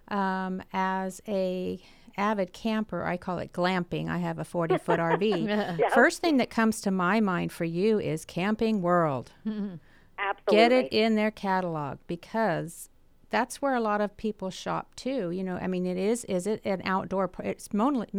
As a avid camper, I call it glamping. I have a 40-foot RV. Yeah. First thing that comes to my mind for you is Camping World. Absolutely. Get it in their catalog because that's where a lot of people shop too. Is it an outdoor? It's mostly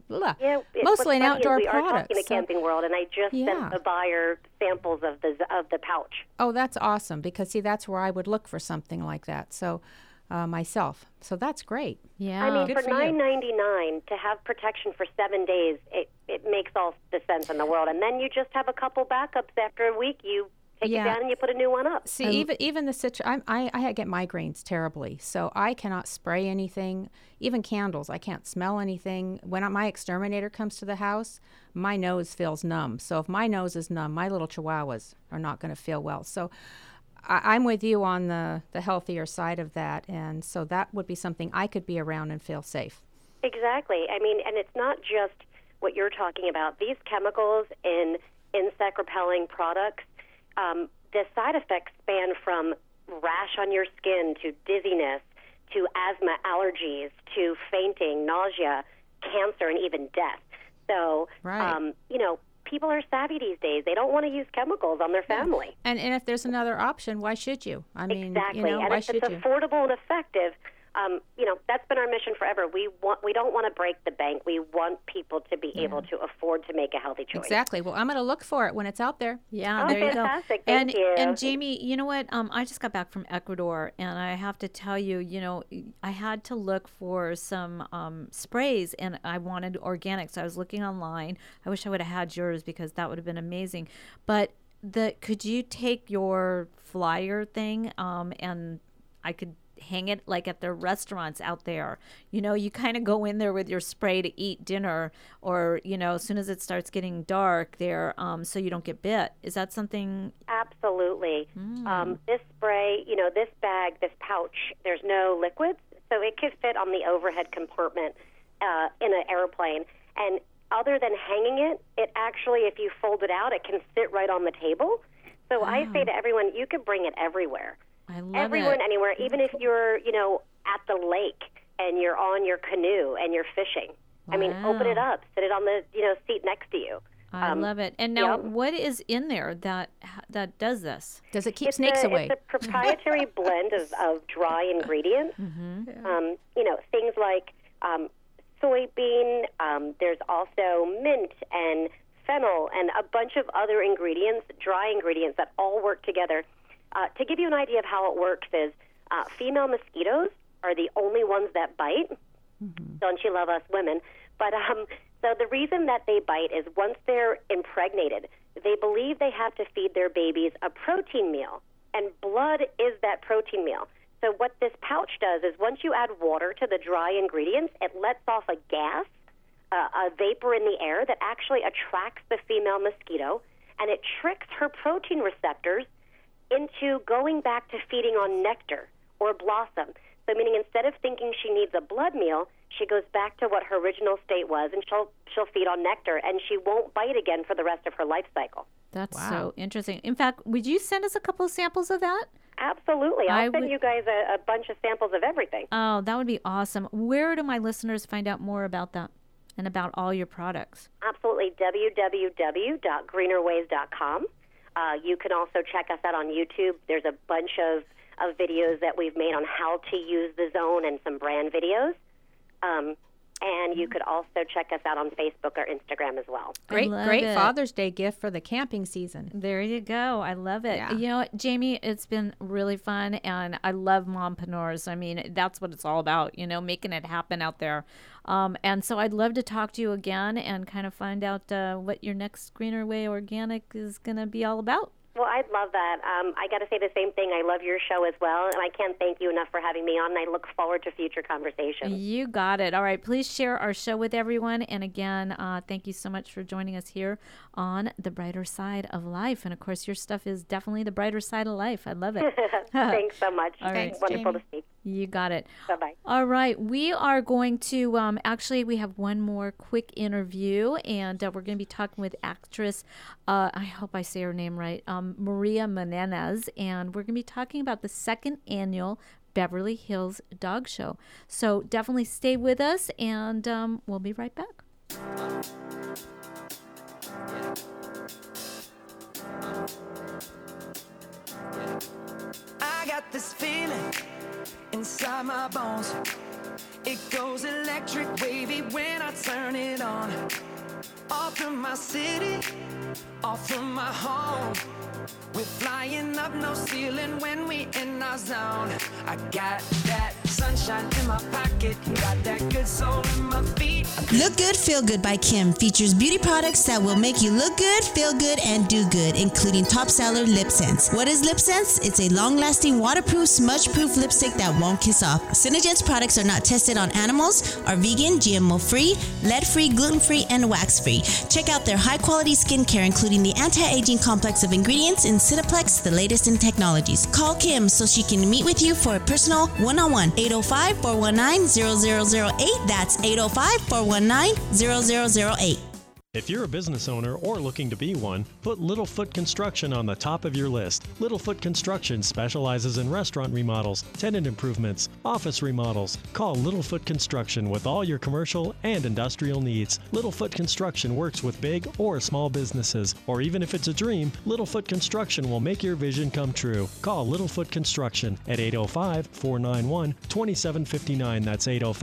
an outdoor we product. are talking to Camping World, and I just sent the buyer samples of the pouch. Oh, that's awesome because that's where I would look for something like that. So. Myself. So that's great. Yeah. I mean, Good for for you. $9.99 to have protection for 7 days, it makes all the sense in the world. And then you just have a couple backups after a week. You take it down and you put a new one up. See, even the I get migraines terribly, so I cannot spray anything, even candles. I can't smell anything. When my exterminator comes to the house, my nose feels numb. So if my nose is numb, my little chihuahuas are not going to feel well. So I'm with you on the healthier side of that, and so that would be something I could be around and feel safe. Exactly. I mean, and it's not just what you're talking about. These chemicals in insect-repelling products, the side effects span from rash on your skin to dizziness to asthma, allergies to fainting, nausea, cancer, and even death. So, people are savvy these days. They don't want to use chemicals on their family. And if there's another option, why should you? I mean, exactly. And why if should it's you? affordable and effective, that's been our mission forever. We don't want to break the bank. We want people to be able to afford to make a healthy choice. Exactly. Well, I'm going to look for it when it's out there. Yeah, Oh, there you go. fantastic. Thank you. And Jamie, you know what? I just got back from Ecuador, and I have to tell you, I had to look for some sprays, and I wanted organic, so I was looking online. I wish I would have had yours because that would have been amazing. But could you take your flyer thing, and I could hang it like at the restaurants out there? You kind of go in there with your spray to eat dinner, or as soon as it starts getting dark there, so you don't get bit. Is that something? Absolutely. This spray, this bag, this pouch, there's no liquids, so it could fit on the overhead compartment in an airplane. And other than hanging it actually, if you fold it out, it can sit right on the table. So I say to everyone, you could bring it everywhere. I love Everyone, anywhere, even if you're, at the lake and you're on your canoe and you're fishing. Wow. I mean, open it up, sit it on the, seat next to you. I love it. And now, what is in there that does this? Does it keep snakes away? It's a proprietary blend of dry ingredients. Things like soybean. There's also mint and fennel and a bunch of other ingredients, dry ingredients that all work together. To give you an idea of how it works is female mosquitoes are the only ones that bite. Don't you love us women? But So the reason that they bite is once they're impregnated, they believe they have to feed their babies a protein meal, and blood is that protein meal. So what this pouch does is once you add water to the dry ingredients, it lets off a gas, a vapor in the air that actually attracts the female mosquito, and it tricks her protein receptors into going back to feeding on nectar or blossom. So meaning instead of thinking she needs a blood meal, she goes back to what her original state was, and she'll feed on nectar, and she won't bite again for the rest of her life cycle. That's so interesting. In fact, would you send us a couple of samples of that? Absolutely. I'll send you guys a bunch of samples of everything. Oh, that would be awesome. Where do my listeners find out more about that and about all your products? Absolutely. www.greenerways.com. You can also check us out on YouTube. There's a bunch of videos that we've made on how to use the Zone and some brand videos. And you could also check us out on Facebook or Instagram as well. Great Father's Day gift for the camping season. There you go. I love it. Yeah. You know what, Jamie, it's been really fun, and I love mompreneurs. I mean, that's what it's all about, making it happen out there. And so I'd love to talk to you again and kind of find out what your next Greener Way Organic is going to be all about. Well, I'd love that. I got to say the same thing. I love your show as well, and I can't thank you enough for having me on, and I look forward to future conversations. You got it. All right, please share our show with everyone. And again, thank you so much for joining us here on The Brighter Side of Life. And, of course, your stuff is definitely the brighter side of life. I love it. Thanks so much. All right. Wonderful to speak. You got it. Bye-bye. All right. We are going to, actually, we have one more quick interview, and we're going to be talking with actress, I hope I say her name right, Maria Menendez, and we're going to be talking about the second annual Beverly Hills Dog Show. So definitely stay with us, and we'll be right back. I got this feeling inside my bones. It goes electric wavy when I turn it on. Off from my city, off from my home. We're flying up no ceiling when we in our zone. I got that sunshine in my pocket, got that good soul in my feet. Look Good, Feel Good by Kim features beauty products that will make you look good, feel good, and do good, including top seller Lip Sense. What is Lip Sense? It's a long-lasting, waterproof, smudge-proof lipstick that won't kiss off. Synergence products are not tested on animals, are vegan, GMO-free, lead-free, gluten-free, and wax-free. Check out their high-quality skincare, including the anti-aging complex of ingredients in Cineplex, the latest in technologies. Call Kim so she can meet with you for a personal one-on-one. 805-419-0008. That's 805-419-0008. If you're a business owner or looking to be one, put Littlefoot Construction on the top of your list. Littlefoot Construction specializes in restaurant remodels, tenant improvements, office remodels. Call Littlefoot Construction with all your commercial and industrial needs. Littlefoot Construction works with big or small businesses, or even if it's a dream, Littlefoot Construction will make your vision come true. Call Littlefoot Construction at 805-491-2759. That's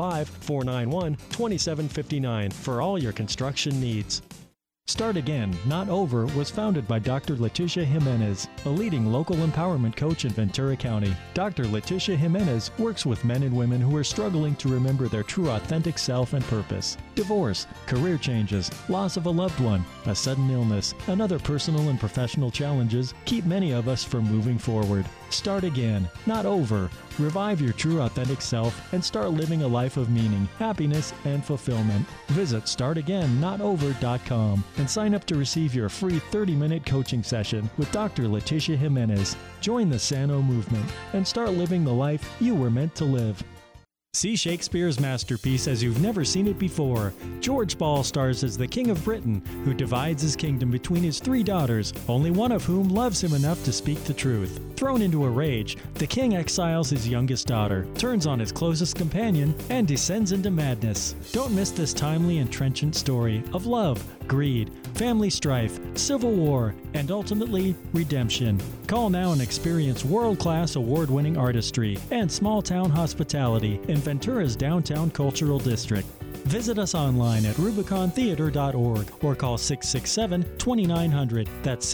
805-491-2759 for all your construction needs. Start Again, Not Over was founded by Dr. Leticia Jimenez, a leading local empowerment coach in Ventura County. Dr. Leticia Jimenez works with men and women who are struggling to remember their true authentic self and purpose. Divorce, career changes, loss of a loved one, a sudden illness, and other personal and professional challenges keep many of us from moving forward. Start again, not over. Revive your true authentic self and start living a life of meaning, happiness, and fulfillment. Visit startagainnotover.com and sign up to receive your free 30-minute coaching session with Dr. Leticia Jimenez. Join the Sano movement and start living the life you were meant to live. See Shakespeare's masterpiece as you've never seen it before. George Ball stars as the King of Britain, who divides his kingdom between his 3 daughters, only one of whom loves him enough to speak the truth. Thrown into a rage, the king exiles his youngest daughter, turns on his closest companion, and descends into madness. Don't miss this timely and trenchant story of love, greed, family strife, civil war, and ultimately, redemption. Call now and experience world-class award-winning artistry and small-town hospitality in Ventura's downtown cultural district. Visit us online at RubiconTheater.org or call 667-2900. That's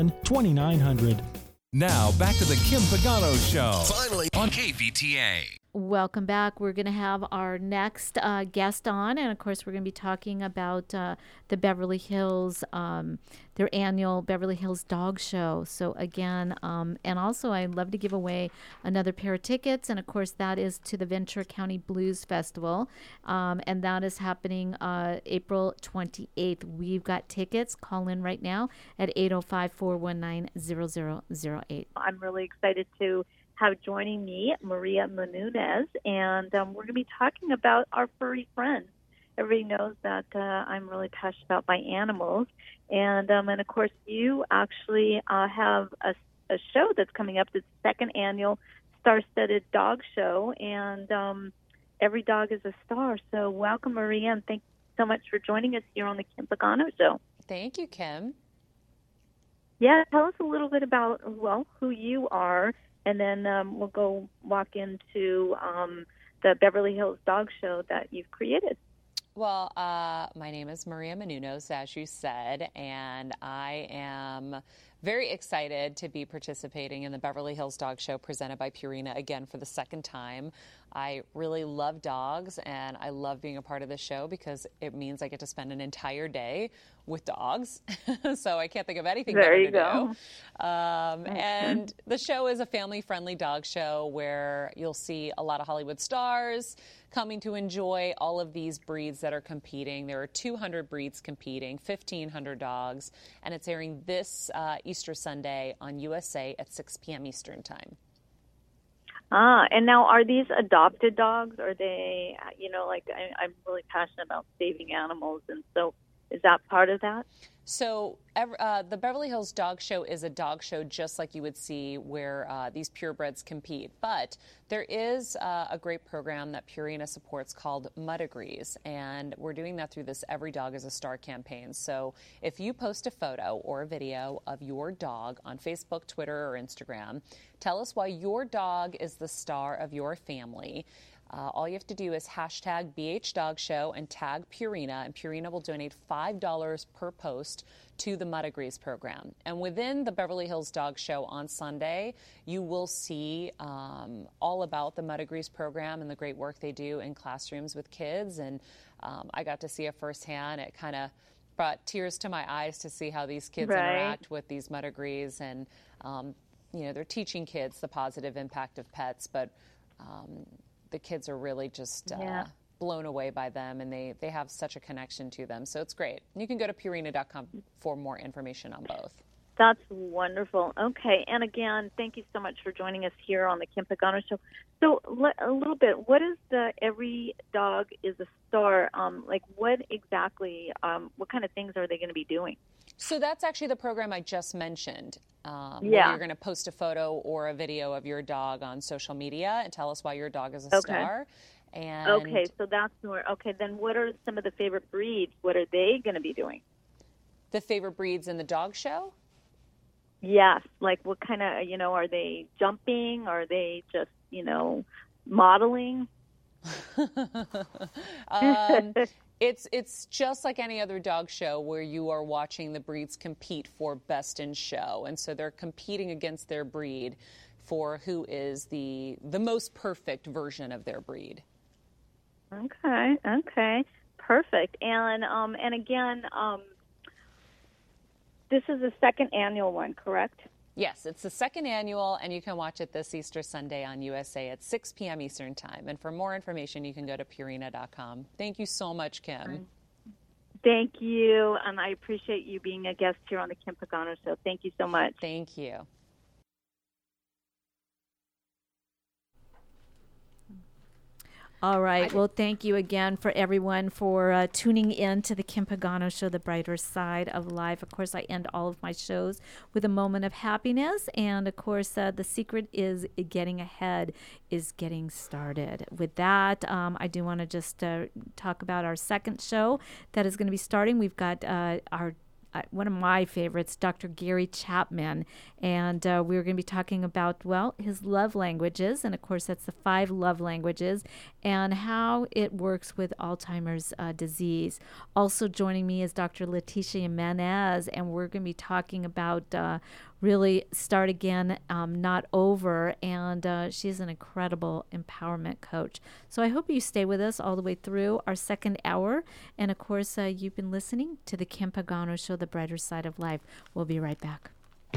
667-2900. Now, back to the Kim Pagano Show. Finally on KVTA. Welcome back. We're going to have our next guest on, and of course, we're going to be talking about the Beverly Hills, their annual Beverly Hills Dog Show. So again, and also I'd love to give away another pair of tickets, and of course, that is to the Ventura County Blues Festival, and that is happening April 28th. We've got tickets. Call in right now at 805-419-0008. I'm really excited to have joining me Maria Menunez, and we're going to be talking about our furry friends. Everybody knows that I'm really passionate about my animals, and of course you actually have a show that's coming up, the second annual Star-Studded Dog Show, and every dog is a star. So welcome, Maria, and thank you so much for joining us here on the Kim Pagano Show. Thank you, Kim. Yeah, tell us a little bit about, well, who you are, and then we'll go walk into the Beverly Hills Dog Show that you've created. Well, my name is Maria Menunez, as you said, and I am very excited to be participating in the Beverly Hills Dog Show presented by Purina again for the second time. I really love dogs, and I love being a part of this show because it means I get to spend an entire day with dogs. So I can't think of anything better to do. And the show is a family-friendly dog show where you'll see a lot of Hollywood stars coming to enjoy all of these breeds that are competing. There are 200 breeds competing, 1,500 dogs, and it's airing this Easter Sunday on USA at 6 p.m. Eastern Time. And now are these adopted dogs? Or are they, I'm really passionate about saving animals, and so is that part of that? So the Beverly Hills Dog Show is a dog show just like you would see where these purebreds compete. But there is a great program that Purina supports called Muddegrees, and we're doing that through this Every Dog is a Star campaign. So if you post a photo or a video of your dog on Facebook, Twitter, or Instagram, tell us why your dog is the star of your family. All you have to do is hashtag BHDogShow and tag Purina, and Purina will donate $5 per post to the Muddegrees program. And within the Beverly Hills Dog Show on Sunday, you will see all about the Muddegrees program and the great work they do in classrooms with kids. And I got to see it firsthand. It kind of brought tears to my eyes to see how these kids interact with these Muddegrees. And, they're teaching kids the positive impact of pets, but the kids are really just blown away by them, and they have such a connection to them. So it's great. You can go to Purina.com for more information on both. That's wonderful. Okay. And again, thank you so much for joining us here on the Kim Pagano Show. So a little bit, what is the Every Dog is a Star? What exactly, what kind of things are they going to be doing? So that's actually the program I just mentioned. Where you're going to post a photo or a video of your dog on social media and tell us why your dog is a star. And okay, so that's more. Okay, then what are some of the favorite breeds? What are they going to be doing? The favorite breeds in the dog show? Yes. Like what kind of, are they jumping? Are they just, modeling? It's just like any other dog show where you are watching the breeds compete for best in show. And so they're competing against their breed for who is the most perfect version of their breed. Okay. Perfect. And again, this is the second annual one, correct? Yes, it's the second annual, and you can watch it this Easter Sunday on USA at 6 p.m. Eastern Time. And for more information, you can go to Purina.com. Thank you so much, Kim. Thank you, and I appreciate you being a guest here on the Kim Pagano Show. Thank you so much. Thank you. All right. Well, thank you again for everyone for tuning in to the Kim Pagano Show, the brighter side of life. Of course, I end all of my shows with a moment of happiness. And, of course, the secret is getting ahead, is getting started. With that, I do want to just talk about our second show that is going to be starting. We've got our one of my favorites, Dr. Gary Chapman, and we're going to be talking about, his love languages, and of course that's the 5 love languages, and how it works with Alzheimer's disease. Also joining me is Dr. Leticia Jimenez, and we're going to be talking about really start again, not over. And she's an incredible empowerment coach. So I hope you stay with us all the way through our second hour. And of course, you've been listening to the Kim Pagano Show, The Brighter Side of Life. We'll be right back.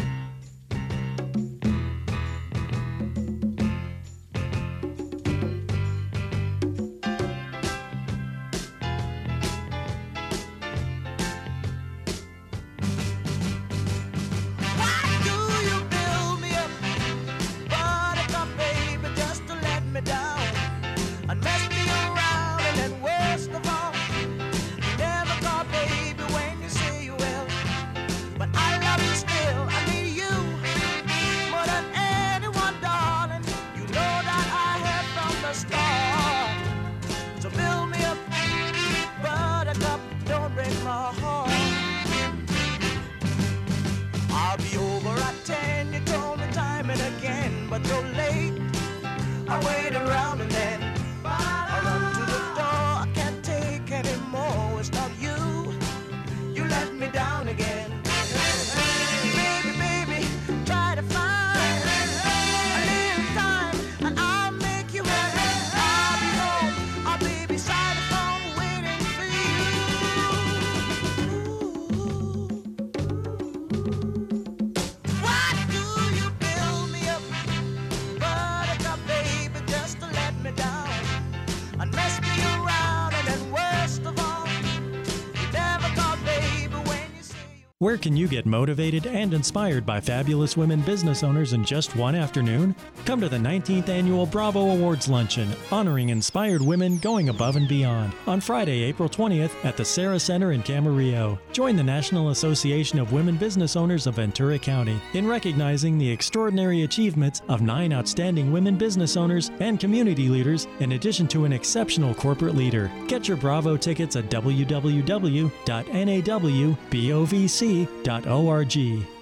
Where can you get motivated and inspired by fabulous women business owners in just one afternoon? Come to the 19th Annual Bravo Awards Luncheon, honoring inspired women going above and beyond, on Friday, April 20th at the Sarah Center in Camarillo. Join the National Association of Women Business Owners of Ventura County in recognizing the extraordinary achievements of 9 outstanding women business owners and community leaders, in addition to an exceptional corporate leader. Get your Bravo tickets at www.nawbovc.org.